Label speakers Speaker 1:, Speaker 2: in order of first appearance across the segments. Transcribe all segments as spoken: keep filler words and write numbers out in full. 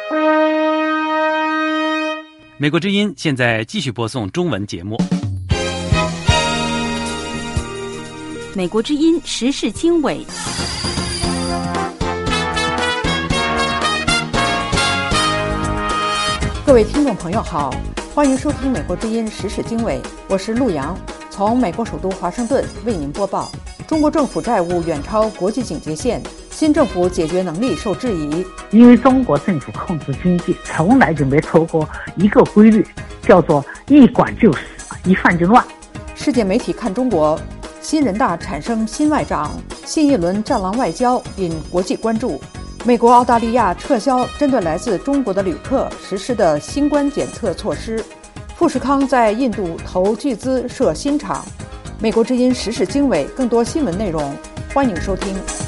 Speaker 1: 美国之音现在继续播送中文节目。
Speaker 2: 美国之音时事经纬，
Speaker 3: 各位听众朋友好，欢迎收听美国之音时事经纬，我是陆洋，从美国首都华盛顿为您播报。中国政府债务远超国际警戒线，新政府解决能力受质疑。
Speaker 4: 因为中国政府控制经济从来就没透过一个规律，叫做一管就死，一犯就乱。
Speaker 3: 世界媒体看中国，新人大产生新外长，新一轮战狼外交引国际关注。美国、澳大利亚撤销针对来自中国的旅客实施的新冠检测措施。富士康在印度投巨资设新厂。美国之音时事经纬，更多新闻内容，欢迎收听。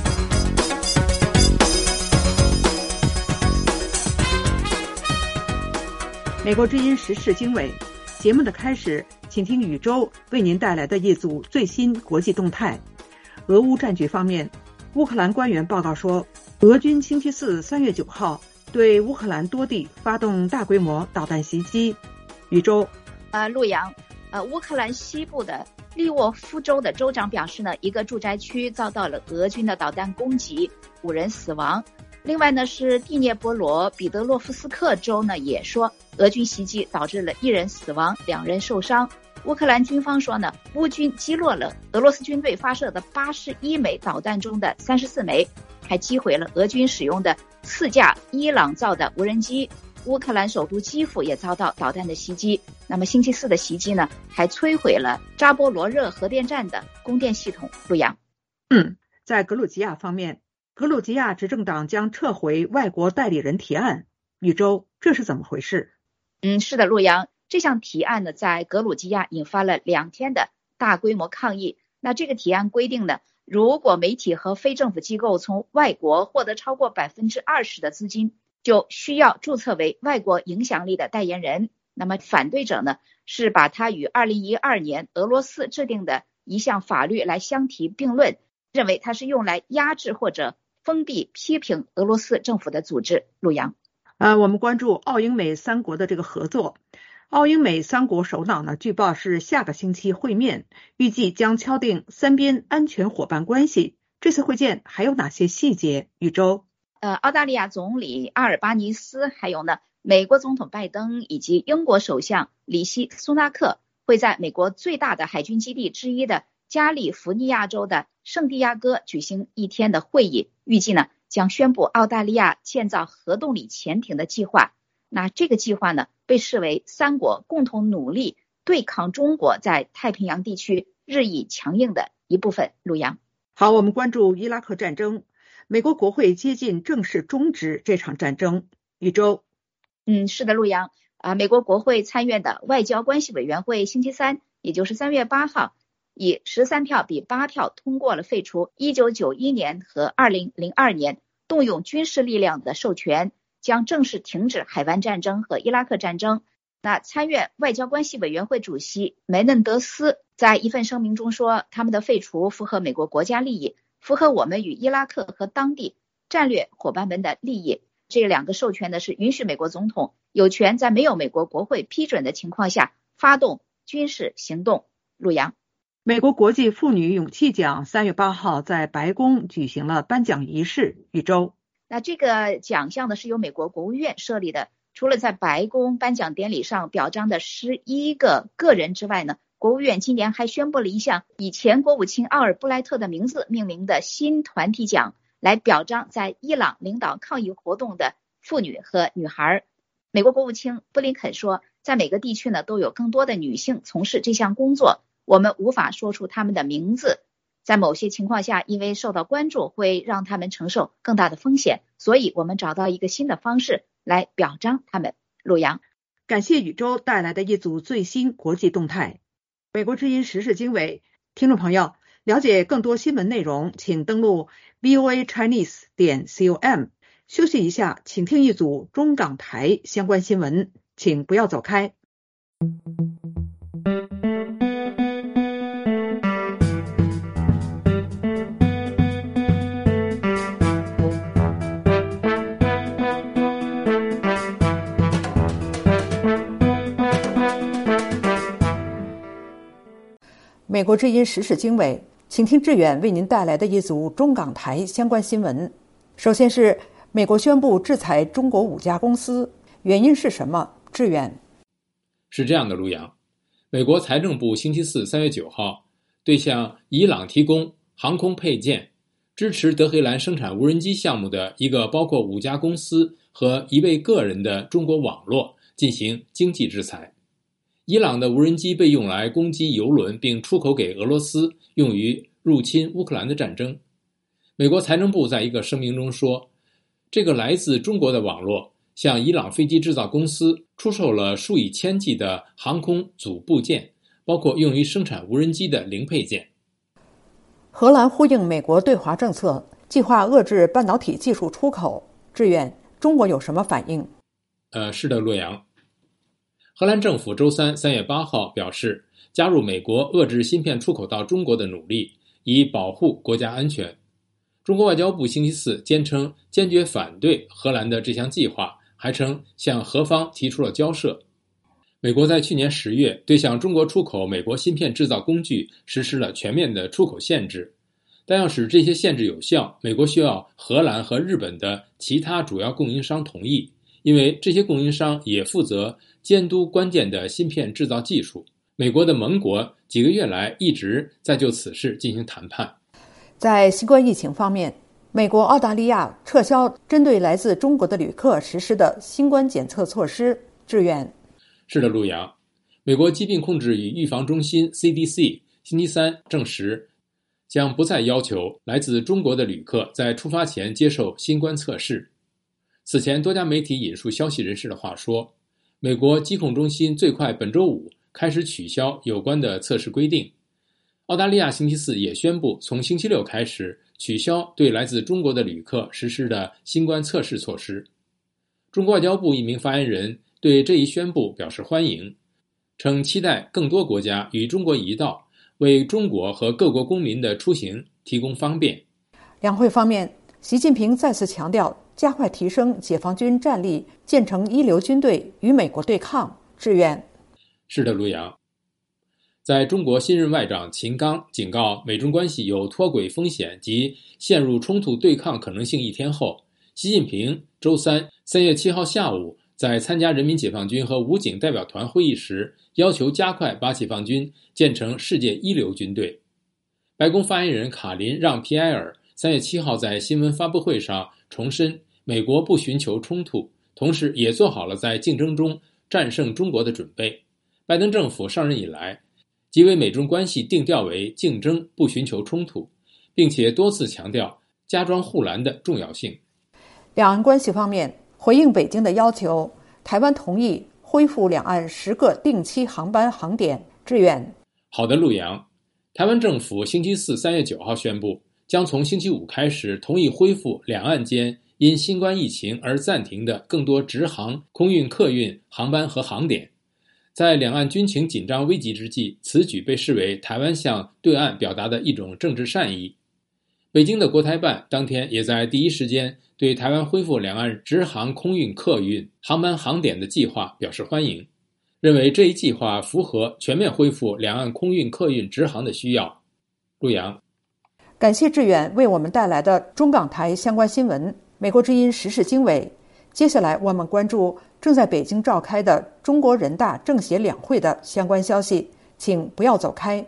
Speaker 3: 美国之音时事经纬节目的开始，请听宇宙为您带来的一组最新国际动态。俄乌战局方面，乌克兰官员报告说，俄军星期四三月九号对乌克兰多地发动大规模导弹袭击。宇宙，
Speaker 5: 呃，陆洋，呃，乌克兰西部的利沃夫州的州长表示呢，一个住宅区遭到了俄军的导弹攻击，五人死亡。另外呢，是第聂伯罗彼得洛夫斯克州呢也说，俄军袭击导致了一人死亡，两人受伤。乌克兰军方说呢，乌军击落了俄罗斯军队发射的八十一枚导弹中的三十四枚，还击毁了俄军使用的四架伊朗造的无人机。乌克兰首都基辅也遭到导弹的袭击。那么星期四的袭击呢，还摧毁了扎波罗热核电站的供电系统。陆洋，
Speaker 3: 嗯，在格鲁吉亚方面，格鲁吉亚执政党将撤回外国代理人提案。宇宙，这是怎么回事？
Speaker 5: 嗯，是的，陆洋，这项提案呢，在格鲁吉亚引发了两天的大规模抗议。那这个提案规定呢，如果媒体和非政府机构从外国获得超过百分之二十的资金，就需要注册为外国影响力的代言人。那么反对者呢，是把它与二零一二年俄罗斯制定的一项法律来相提并论，认为它是用来压制或者封闭批评俄罗斯政府的组织。陆洋，
Speaker 3: 呃，我们关注澳英美三国的这个合作。澳英美三国首脑呢，据报是下个星期会面，预计将敲定三边安全伙伴关系。这次会见还有哪些细节？宇宙，
Speaker 5: 呃，澳大利亚总理阿尔巴尼斯，还有呢，美国总统拜登以及英国首相里希苏纳克会在美国最大的海军基地之一的加利福尼亚州的圣地亚哥举行一天的会议，预计呢将宣布澳大利亚建造核动力潜艇的计划。那这个计划呢，被视为三国共同努力对抗中国在太平洋地区日益强硬的一部分。陆洋，
Speaker 3: 好，我们关注伊拉克战争。美国国会接近正式终止这场战争。宇宙，
Speaker 5: 嗯，是的，陆洋啊，美国国会参院的外交关系委员会星期三，也就是三月八号，以十三票比八票通过了废除一九九一年和二零零二年动用军事力量的授权，将正式停止海湾战争和伊拉克战争。那参院外交关系委员会主席梅嫩德斯在一份声明中说，他们的废除符合美国国家利益，符合我们与伊拉克和当地战略伙伴们的利益。这两个授权呢，是允许美国总统有权在没有美国国会批准的情况下发动军事行动。陆洋，
Speaker 3: 美国国际妇女勇气奖三月八号在白宫举行了颁奖仪式。宇宙，
Speaker 5: 那这个奖项呢，是由美国国务院设立的。除了在白宫颁奖典礼上表彰的十一个个人之外呢，国务院今年还宣布了一项以前国务卿奥尔布莱特的名字命名的新团体奖，来表彰在伊朗领导抗议活动的妇女和女孩。美国国务卿布林肯说，在每个地区呢，都有更多的女性从事这项工作，我们无法说出她们的名字，在某些情况下，因为受到关注会让她们承受更大的风险，所以我们找到一个新的方式来表彰她们。陆洋，
Speaker 3: 感谢宇宙带来的一组最新国际动态。美国之音时事经纬，听众朋友，了解更多新闻内容，请登录 v o a chinese 点 com。休息一下，请听一组中港台相关新闻，请不要走开。 美国之音时事经纬，请听志远为您带来的一组中港台相关新闻。首先是美国宣布制裁中国五家公司，原因是什么？志远。
Speaker 6: 是这样的，陆阳，美国财政部星期四三月九号对向伊朗提供航空配件、支持德黑兰生产无人机项目的一个包括五家公司和一位个人的中国网络进行经济制裁。伊朗的无人机被用来攻击油轮，并出口给俄罗斯，用于入侵乌克兰的战争。美国财政部在一个声明中说，这个来自中国的网络向伊朗飞机制造公司出售了数以千计的航空组部件，包括用于生产无人机的零配件。
Speaker 3: 荷兰呼应美国对华政策，计划遏制半导体技术出口。志远，中国有什么反应？
Speaker 6: 呃，是的，洛阳。荷兰政府周三三月八号表示，加入美国遏制芯片出口到中国的努力，以保护国家安全。中国外交部星期四坚称坚决反对荷兰的这项计划，还称向荷方提出了交涉。美国在去年十月对向中国出口美国芯片制造工具实施了全面的出口限制，但要使这些限制有效，美国需要荷兰和日本的其他主要供应商同意，因为这些供应商也负责监督关键的芯片制造技术。美国的盟国几个月来一直在就此事进行谈判。
Speaker 3: 在新冠疫情方面，美国、澳大利亚撤销针对来自中国的旅客实施的新冠检测措施。志远。
Speaker 6: 是的，陆阳。美国疾病控制与预防中心 C D C 星期三证实，将不再要求来自中国的旅客在出发前接受新冠测试。此前，多家媒体引述消息人士的话说，美国疾控中心最快本周五开始取消有关的测试规定。澳大利亚星期四也宣布，从星期六开始取消对来自中国的旅客实施的新冠测试措施。中国外交部一名发言人对这一宣布表示欢迎，称期待更多国家与中国一道，为中国和各国公民的出行提供方便。
Speaker 3: 两会方面，习近平再次强调加快提升解放军战力，建成一流军队与美国对抗。志远。
Speaker 6: 是的，陆阳。在中国新任外长秦刚警告美中关系有脱轨风险及陷入冲突对抗可能性一天后，习近平周三三月七号下午在参加人民解放军和武警代表团会议时，要求加快把解放军建成世界一流军队。白宫发言人卡林让皮埃尔三月七号在新闻发布会上重申，美国不寻求冲突，同时也做好了在竞争中战胜中国的准备。拜登政府上任以来，即为美中关系定调为竞争，不寻求冲突，并且多次强调加装护栏的重要性。
Speaker 3: 两岸关系方面，回应北京的要求，台湾同意恢复两岸十个定期航班航点。志远。
Speaker 6: 好的，陆阳。台湾政府星期四三月九号宣布，将从星期五开始同意恢复两岸间因新冠疫情而暂停的更多直航、空运、客运航班和航点。在两岸军情紧张危急之际，此举被视为台湾向对岸表达的一种政治善意。北京的国台办当天也在第一时间对台湾恢复两岸直航、空运、客运航班航点的计划表示欢迎，认为这一计划符合全面恢复两岸空运、客运直航的需要。陆阳。
Speaker 3: 感谢志远为我们带来的中港台相关新闻。美国之音时事经纬，接下来我们关注正在北京召开的中国人大政协两会的相关消息，请不要走开。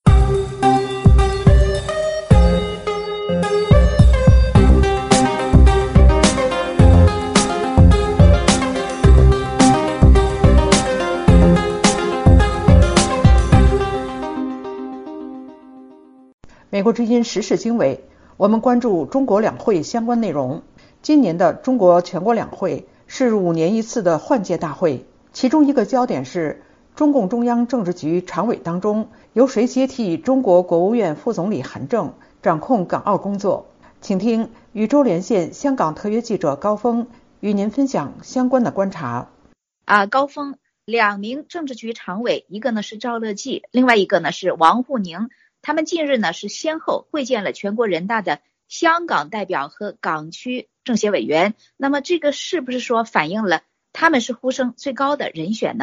Speaker 3: 美国之音时事经纬，我们关注中国两会相关内容。今年的中国全国两会是五年一次的换届大会，其中一个焦点是中共中央政治局常委当中由谁接替中国国务院副总理韩正掌控港澳工作。请听宇宙连线香港特约记者高峰与您分享相关的观察。
Speaker 5: 啊，高峰，两名政治局常委，一个呢是赵乐际，另外一个呢是王沪宁，他们近日呢是先后会见了全国人大的香港代表和港区政协委员。那么这个是不是说反映了他们是呼声最高的人选呢？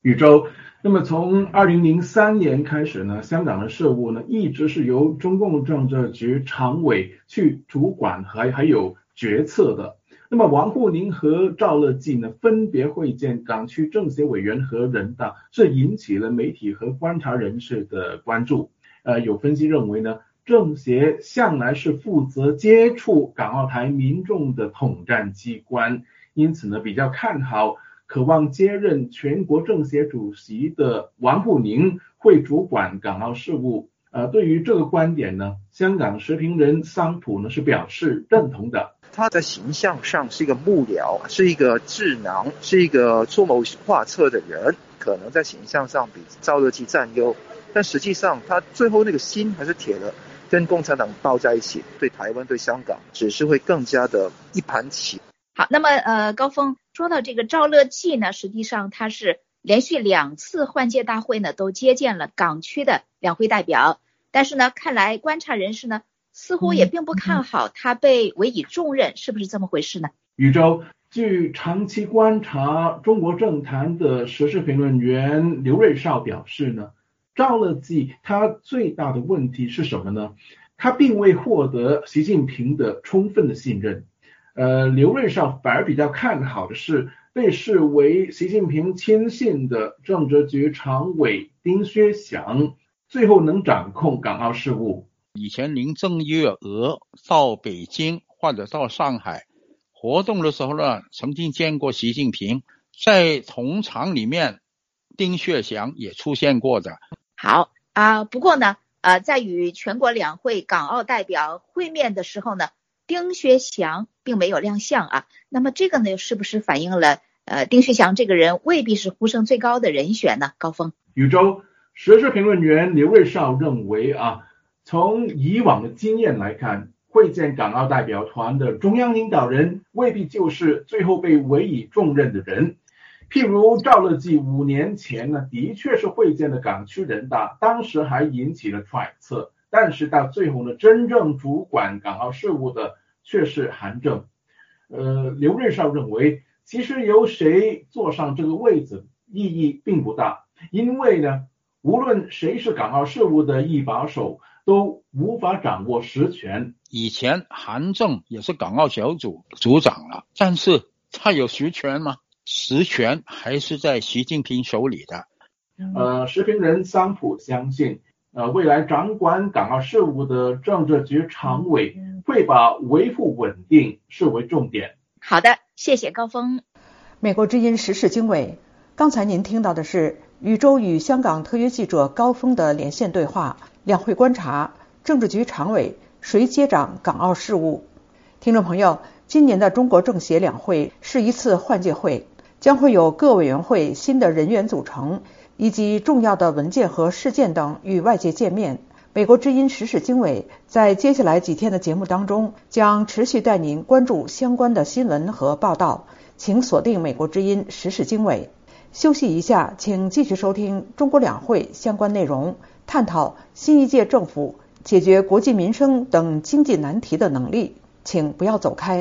Speaker 7: 宇宙。那么从二零零三年开始呢，香港的事务呢一直是由中共政治局常委去主管还还有决策的。那么王沪宁和赵乐际呢分别会见港区政协委员和人大，这引起了媒体和观察人士的关注。呃，有分析认为呢，政协向来是负责接触港澳台民众的统战机关，因此呢比较看好渴望接任全国政协主席的王沪宁会主管港澳事务。呃，对于这个观点呢，香港时评人桑普呢是表示认同的。
Speaker 8: 他在形象上是一个幕僚，是一个智囊，是一个出谋划策的人，可能在形象上比赵乐际占优，但实际上他最后那个心还是铁的，跟共产党抱在一起，对台湾对香港只是会更加的一盘棋。
Speaker 5: 好，那么呃，高峰说到这个赵乐际呢，实际上他是连续两次换届大会呢都接见了港区的两会代表，但是呢，看来观察人士呢似乎也并不看好他被委以重任，是不是这么回事呢？
Speaker 7: 宇宙，据长期观察中国政坛的时事评论员刘瑞绍表示呢，赵乐际他最大的问题是什么呢？他并未获得习近平的充分的信任。呃，刘瑞绍反而比较看好的是被视为习近平亲信的政治局常委丁薛祥，最后能掌控港澳事务。
Speaker 9: 以前林郑月娥到北京或者到上海活动的时候呢，曾经见过习近平，在同场里面丁薛祥也出现过的。
Speaker 5: 好啊、呃，不过呢，呃，在与全国两会港澳代表会面的时候呢，丁薛祥并没有亮相啊。那么这个呢，是不是反映了呃丁薛祥这个人未必是呼声最高的人选呢？高峰，
Speaker 7: 宇宙时事评论员刘瑞绍认为啊，从以往的经验来看，会见港澳代表团的中央领导人未必就是最后被委以重任的人。譬如赵乐际五年前呢，的确是会见的港区人大，当时还引起了揣测，但是到最后呢，真正主管港澳事务的却是韩正。呃，刘瑞绍认为，其实由谁坐上这个位子意义并不大，因为呢，无论谁是港澳事务的一把手，都无法掌握实权。
Speaker 9: 以前韩正也是港澳小组组长了，但是他有实权吗？实权还是在习近平手里的。
Speaker 7: 呃，时评人桑普相信，呃，未来掌管港澳事务的政治局常委会把维护稳定视为重点。
Speaker 5: 好的，谢谢高峰。
Speaker 3: 美国之音时事经纬，刚才您听到的是宇宙与香港特约记者高峰的连线对话。两会观察，政治局常委谁接掌港澳事务？听众朋友，今年的中国政协两会是一次换届会，将会有各委员会新的人员组成，以及重要的文件和事件等与外界见面。美国之音时事经纬在接下来几天的节目当中，将持续带您关注相关的新闻和报道，请锁定美国之音时事经纬。休息一下，请继续收听中国两会相关内容，探讨新一届政府解决国计民生等经济难题的能力。请不要走开。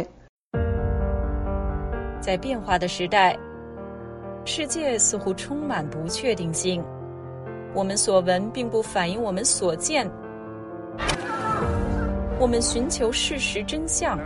Speaker 10: 在变化的时代，世界似乎充满不确定性，我们所闻并不反映我们所见，我们寻求事实真相。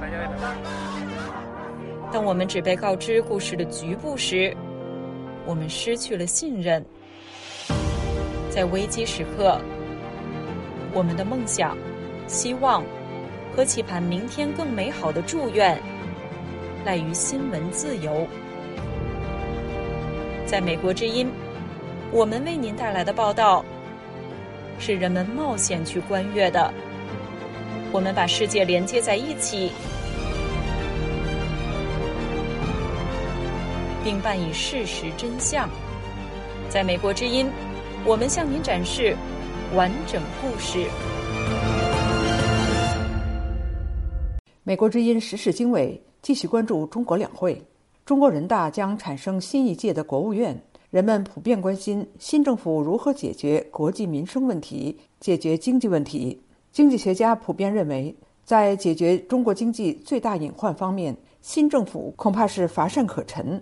Speaker 10: 当我们只被告知故事的局部时，我们失去了信任。在危机时刻，我们的梦想、希望和期盼明天更美好的祝愿赖于新闻自由。在美国之音，我们为您带来的报道是人们冒险去观阅的。我们把世界连接在一起，并伴以事实真相。在美国之音，我们向您展示完整故事。
Speaker 3: 美国之音时事经纬继续关注中国两会。中国人大将产生新一届的国务院，人们普遍关心新政府如何解决国计民生问题，解决经济问题。经济学家普遍认为，在解决中国经济最大隐患方面，新政府恐怕是乏善可陈。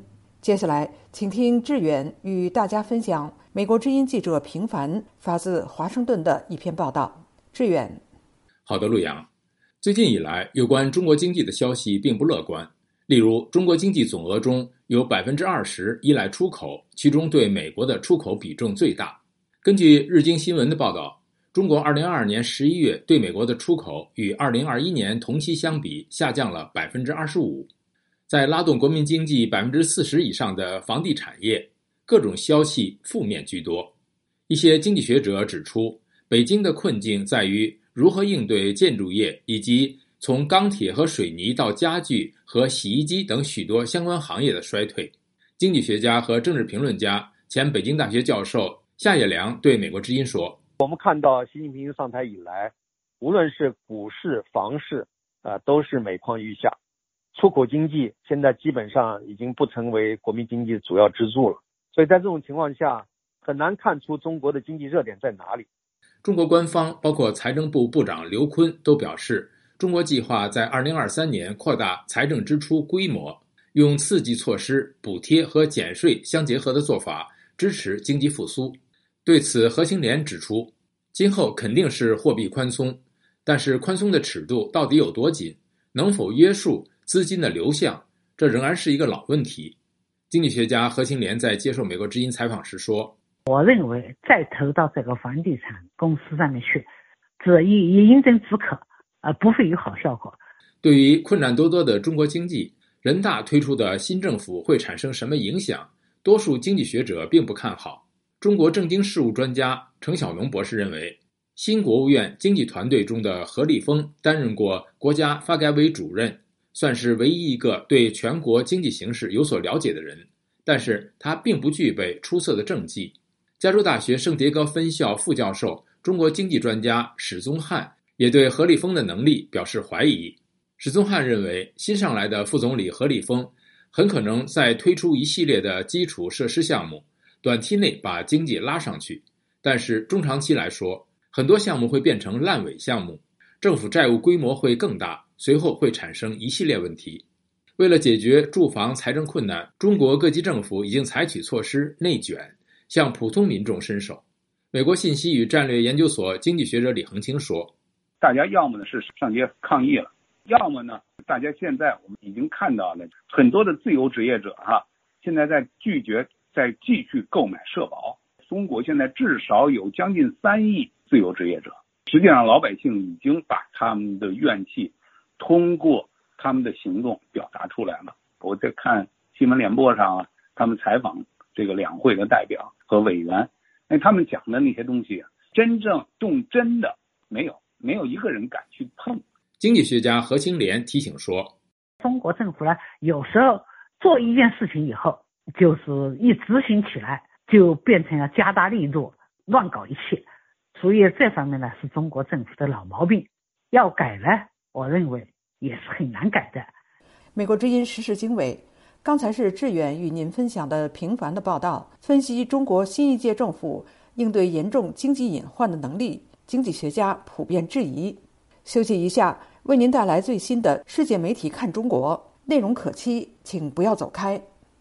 Speaker 3: 接下来，请听志远与大家分享美国之音记者平凡发自华盛顿的一篇报道。志远，
Speaker 6: 好的，陆阳。最近以来，有关中国经济的消息并不乐观。例如，中国经济总额中有百分之二十依赖出口，其中对美国的出口比重最大。根据日经新闻的报道，中国二零二二年十一月对美国的出口与二零二一年同期相比下降了百分之二十五。在拉动国民经济百分之四十以上的房地产业，各种消息负面居多。一些经济学者指出，北京的困境在于如何应对建筑业以及从钢铁和水泥到家具和洗衣机等许多相关行业的衰退。经济学家和政治评论家、前北京大学教授夏业良对美国之音说：“
Speaker 11: 我们看到习近平上台以来，无论是股市、房市，呃，都是每况愈下。出口经济现在基本上已经不成为国民经济主要支柱了。所以在这种情况下，很难看出中国的经济热点在哪里。”
Speaker 6: 中国官方包括财政部部长刘昆都表示，中国计划在二零二三年扩大财政支出规模，用刺激措施、补贴和减税相结合的做法支持经济复苏。对此，何清廉指出，今后肯定是货币宽松，但是宽松的尺度到底有多紧，能否约束资金的流向，这仍然是一个老问题。经济学家何清廉在接受美国之音采访时说：“
Speaker 4: 我认为再投到这个房地产公司上面去，这也也饮鸩止渴，而不会有好效果。”
Speaker 6: 对于困难多多的中国经济，人大推出的新政府会产生什么影响？多数经济学者并不看好。中国政经事务专家程晓农博士认为，新国务院经济团队中的何立峰担任过国家发改委主任，算是唯一一个对全国经济形势有所了解的人，但是他并不具备出色的政绩。加州大学圣迭戈分校副教授、中国经济专家史宗翰也对何立峰的能力表示怀疑。史宗翰认为，新上来的副总理何立峰很可能在推出一系列的基础设施项目，短期内把经济拉上去，但是中长期来说，很多项目会变成烂尾项目，政府债务规模会更大，随后会产生一系列问题。为了解决住房财政困难，中国各级政府已经采取措施内卷，向普通民众伸手。美国信息与战略研究所经济学者李恒清说：“
Speaker 12: 大家要么呢是上街抗议了，要么呢大家现在我们已经看到了很多的自由职业者哈、啊，现在在拒绝再继续购买社保。中国现在至少有将近三亿自由职业者，实际上老百姓已经把他们的怨气通过他们的行动表达出来了。我在看新闻联播上啊，他们采访这个两会的代表和委员，那他们讲的那些东西啊，真正动真的没有，没有一个人敢去碰。”
Speaker 6: 经济学家何清廉提醒说：“
Speaker 4: 中国政府呢，有时候做一件事情以后，就是一执行起来就变成了加大力度，乱搞一切。所以这方面呢，是中国政府的老毛病，要改呢，我认为也是很难改的。”
Speaker 3: 美国之音时事经纬，刚才是志远与您分享的平凡的报道，分析中国新一届政府应对严重经济隐患的能力，经济学家普遍质疑。休息一下，为您带来最新的世界媒体看中国，内容可期，请不要走开。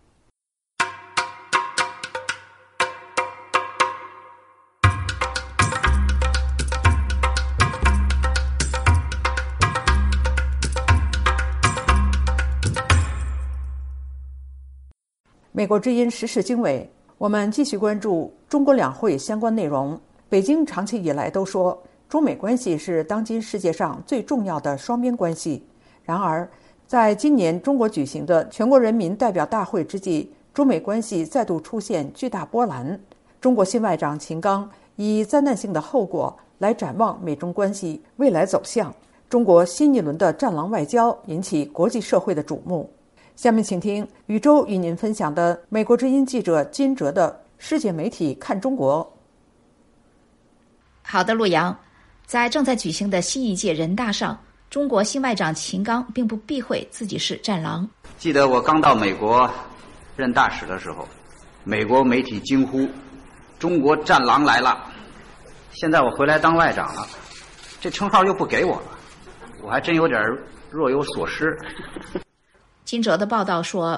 Speaker 3: 美国之音时事经纬，我们继续关注中国两会相关内容。北京长期以来都说中美关系是当今世界上最重要的双边关系，然而在今年中国举行的全国人民代表大会之际，中美关系再度出现巨大波澜。中国新外长秦刚以灾难性的后果来展望美中关系未来走向，中国新一轮的战狼外交引起国际社会的瞩目。下面请听宇宙与您分享的美国之音记者金哲的世界媒体看中国。
Speaker 5: 好的，陆阳，在正在举行的新一届人大上，中国新外长秦刚并不避讳自己是战狼。
Speaker 13: 记得我刚到美国任大使的时候，美国媒体惊呼中国战狼来了。现在我回来当外长了，这称号又不给我了，我还真有点若有所失。
Speaker 5: 金哲的报道说，北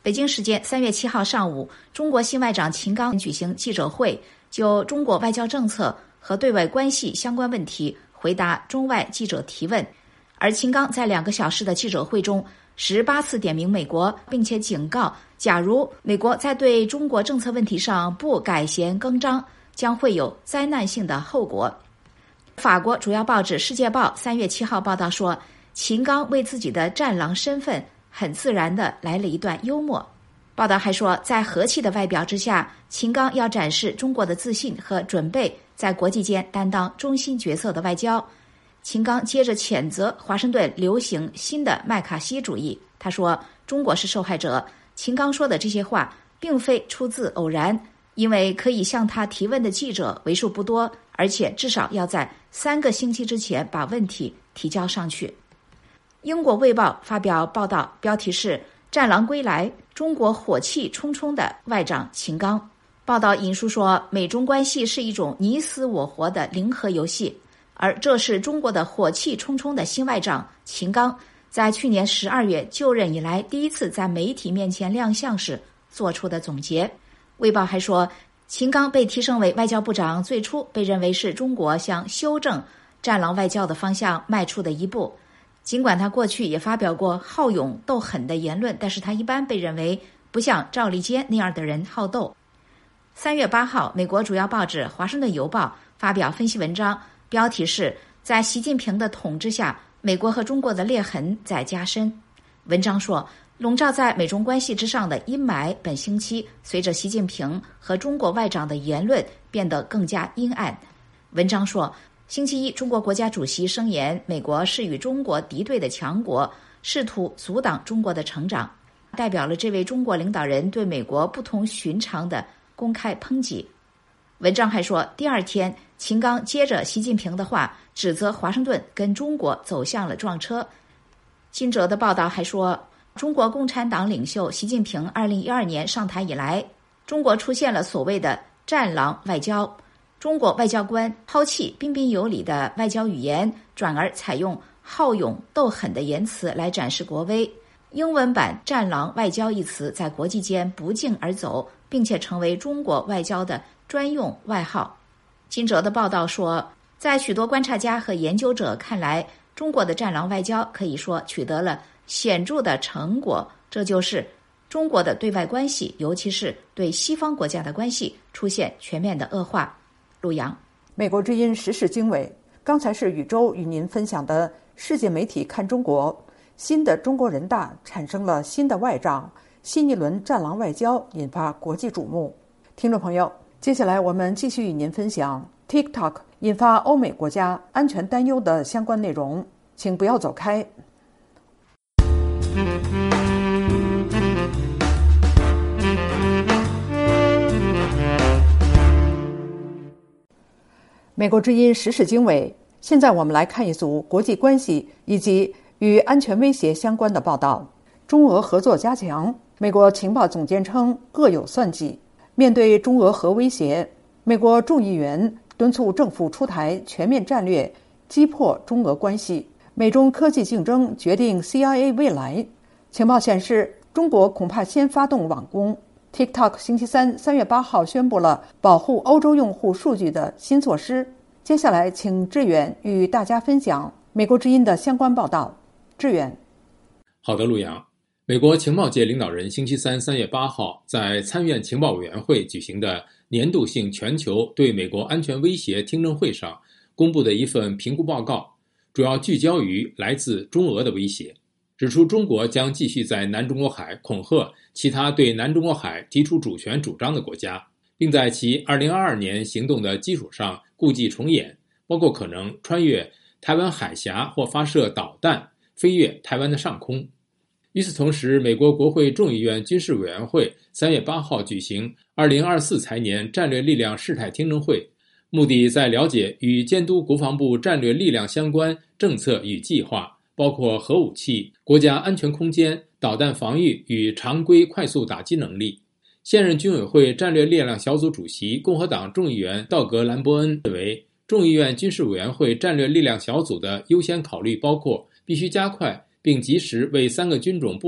Speaker 5: 北京时间三月七号上午，中国新外长秦刚举行记者会，就中国外交政策和对外关系相关问题回答中外记者提问。而秦刚在两个小时的记者会中十八次点名美国，并且警告，假如美国在对中国政策问题上不改弦更张，将会有灾难性的后果。法国主要报纸《世界报》三月七号报道说，秦刚为自己的战狼身份很自然地来了一段幽默。报道还说，在和气的外表之下，秦刚要展示中国的自信和准备在国际间担当中心角色的外交。秦刚接着谴责华盛顿流行新的麦卡锡主义，他说中国是受害者。秦刚说的这些话并非出自偶然，因为可以向他提问的记者为数不多，而且至少要在三个星期之前把问题提交上去。英国卫报发表报道，标题是战狼归来，中国火气冲冲的外长秦刚。报道引述说，美中关系是一种你死我活的零和游戏，而这是中国的火气冲冲的新外长秦刚在去年十二月就任以来第一次在媒体面前亮相时做出的总结。卫报还说，秦刚被提升为外交部长，最初被认为是中国向修正战狼外交的方向迈出的一步。尽管他过去也发表过好勇斗狠的言论，但是他一般被认为不像赵立坚那样的人好斗。三月八号，美国主要报纸《华盛顿邮报》发表分析文章，标题是在习近平的统治下，美国和中国的裂痕在加深。文章说，笼罩在美中关系之上的阴霾本星期随着习近平和中国外长的言论变得更加阴暗。文章说，星期一，中国国家主席声言，美国是与中国敌对的强国，试图阻挡中国的成长，代表了这位中国领导人对美国不同寻常的公开抨击。文章还说，第二天，秦刚接着习近平的话，指责华盛顿跟中国走向了撞车。金哲的报道还说，中国共产党领袖习近平二零一二年上台以来，中国出现了所谓的战狼外交。中国外交官抛弃彬彬有礼的外交语言，转而采用好勇斗狠的言辞来展示国威。英文版战狼外交一词在国际间不胫而走，并且成为中国外交的专用外号。金哲的报道说，在许多观察家和研究者看来，中国的战狼外交可以说取得了显著的成果，这就是中国的对外关系，尤其是对西方国家的关系出现全面的恶化。陆阳，
Speaker 3: 美国之音时事经纬，刚才是宇宙与您分享的世界媒体看中国。新的中国人大产生了新的外长，新一轮战狼外交引发国际瞩目。听众朋友，接下来我们继续与您分享 TikTok 引发欧美国家安全担忧的相关内容，请不要走开。美国之音时事经纬，现在我们来看一组国际关系以及与安全威胁相关的报道。中俄合作加强，美国情报总监称各有算计。面对中俄核威胁，美国众议员敦促政府出台全面战略，击破中俄关系。美中科技竞争决定 C I A 未来。情报显示，中国恐怕先发动网攻。TikTok 星期三三月八号宣布了保护欧洲用户数据的新措施。接下来，请志远与大家分享美国之音的相关报道。志远，
Speaker 6: 好的，陆阳。美国情报界领导人星期三三月八号在参院情报委员会举行的年度性全球对美国安全威胁听证会上公布的一份评估报告，主要聚焦于来自中俄的威胁。指出中国将继续在南中国海恐吓其他对南中国海提出主权主张的国家，并在其二零二二年行动的基础上故伎重演，包括可能穿越台湾海峡或发射导弹飞越台湾的上空。与此同时，美国国会众议院军事委员会三月八号举行二零二四财年战略力量事态听证会，目的在了解与监督国防部战略力量相关政策与计划，包括核武器、国家安全空间、导弹防御与常规快速打击能力。现任军委会战略力量小组主席共和党众议员道格·兰伯恩认为，众议院军事委员会战略力量小组的优先考虑包括必须加快并及时为三个军种部署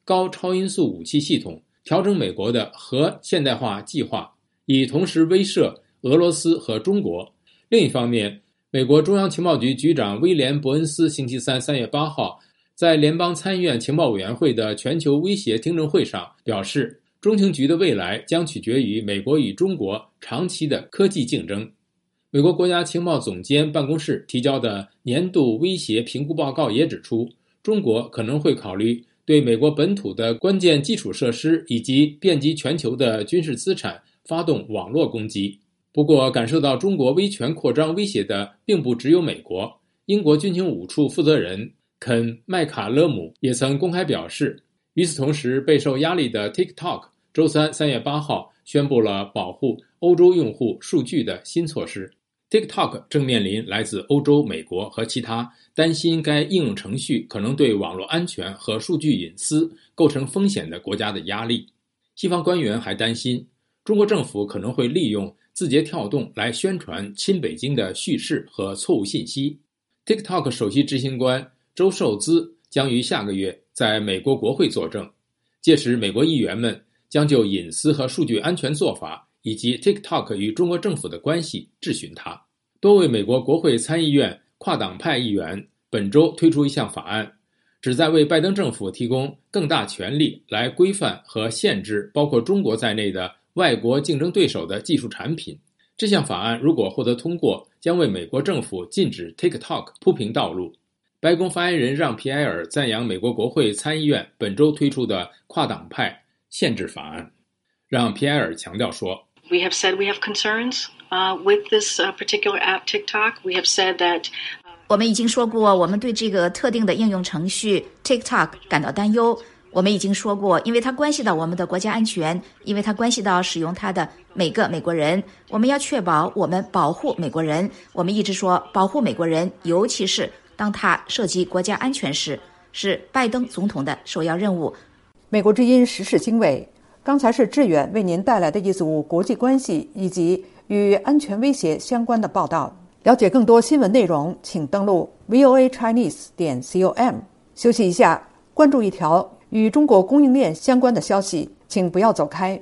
Speaker 6: 高超音速武器系统，调整美国的核现代化计划，以同时威慑俄罗斯和中国。另一方面，美国中央情报局局长威廉·伯恩斯星期三三月八号在联邦参议院情报委员会的全球威胁听证会上表示，中情局的未来将取决于美国与中国长期的科技竞争。美国国家情报总监办公室提交的年度威胁评估报告也指出，中国可能会考虑对美国本土的关键基础设施以及遍及全球的军事资产发动网络攻击。不过，感受到中国威权扩张威胁的并不只有美国。英国军情五处负责人肯·麦卡勒姆也曾公开表示，与此同时，备受压力的 TikTok 周三三月八号宣布了保护欧洲用户数据的新措施。TikTok 正面临来自欧洲、美国和其他担心该应用程序可能对网络安全和数据隐私构成风险的国家的压力。西方官员还担心，中国政府可能会利用字节跳动来宣传亲北京的叙事和错误信息。TikTok 首席执行官周受资将于下个月在美国国会作证，届时美国议员们将就隐私和数据安全做法以及 TikTok 与中国政府的关系质询他。多位美国国会参议院跨党派议员本周推出一项法案，旨在为拜登政府提供更大权力来规范和限制包括中国在内的外国竞争对手的技术产品。这项法案如果获得通过，将为美国政府禁止 TikTok 铺平道路。白宫发言人让·皮埃尔赞扬美国国会参议院本周推出的跨党派限制法案。让·皮埃尔强调说，
Speaker 14: We have said we have concerns uh, with this uh, particular app TikTok. We have said that
Speaker 5: 我们已经说过，我们对这个特定的应用程序 TikTok 感到担忧。我们已经说过，因为它关系到我们的国家安全，因为它关系到使用它的每个美国人，我们要确保我们保护美国人。我们一直说保护美国人，尤其是当它涉及国家安全时，是拜登总统的首要任务。
Speaker 3: 美国之音时事经纬，刚才是志远为您带来的一组国际关系以及与安全威胁相关的报道。了解更多新闻内容，请登录 v o a chinese 点 com。休息一下，关注一条与中国供应链相关的消息，请不要走开。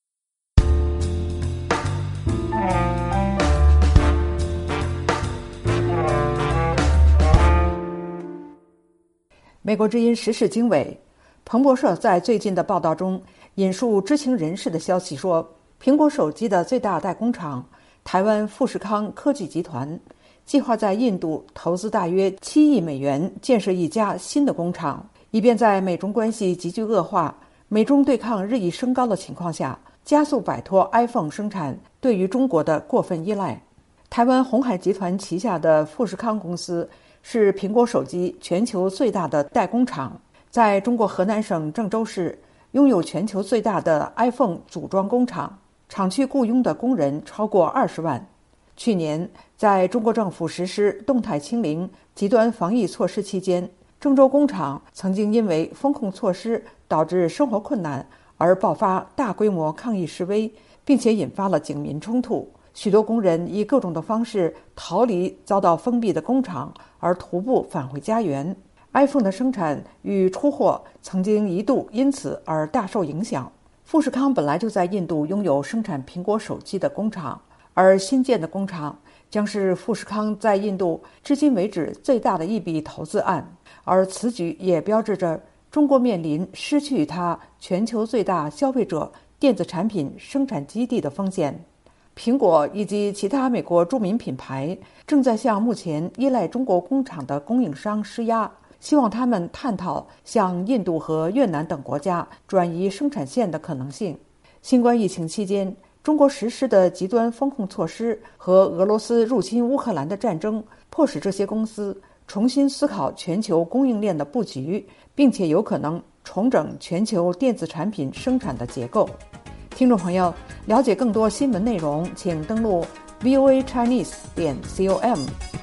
Speaker 3: 美国之音时事经纬，彭博社在最近的报道中引述知情人士的消息说，苹果手机的最大代工厂台湾富士康科技集团计划在印度投资大约七亿美元建设一家新的工厂，以便在美中关系急剧恶化、美中对抗日益升高的情况下，加速摆脱 iPhone 生产对于中国的过分依赖。台湾鸿海集团旗下的富士康公司是苹果手机全球最大的代工厂，在中国河南省郑州市拥有全球最大的 iPhone 组装工厂，厂区雇佣的工人超过二十万。去年，在中国政府实施动态清零极端防疫措施期间，郑州工厂曾经因为风控措施导致生活困难而爆发大规模抗议示威，并且引发了警民冲突。许多工人以各种的方式逃离遭到封闭的工厂，而徒步返回家园。iPhone 的生产与出货曾经一度因此而大受影响。富士康本来就在印度拥有生产苹果手机的工厂，而新建的工厂将是富士康在印度至今为止最大的一笔投资案，而此举也标志着中国面临失去它全球最大消费者电子产品生产基地的风险。苹果以及其他美国著名品牌正在向目前依赖中国工厂的供应商施压，希望他们探讨向印度和越南等国家转移生产线的可能性。新冠疫情期间，中国实施的极端风控措施和俄罗斯入侵乌克兰的战争，迫使这些公司重新思考全球供应链的布局，并且有可能重整全球电子产品生产的结构。听众朋友，了解更多新闻内容，请登录 v o a chinese 点 com。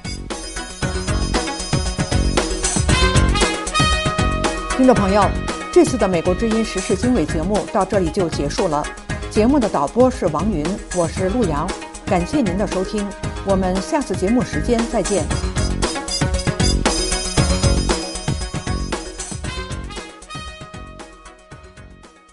Speaker 3: 听众朋友，这次的美国之音时事经纬节目到这里就结束了。节目的导播是王云，我是陆阳，感谢您的收听，我们下次节目时间再见。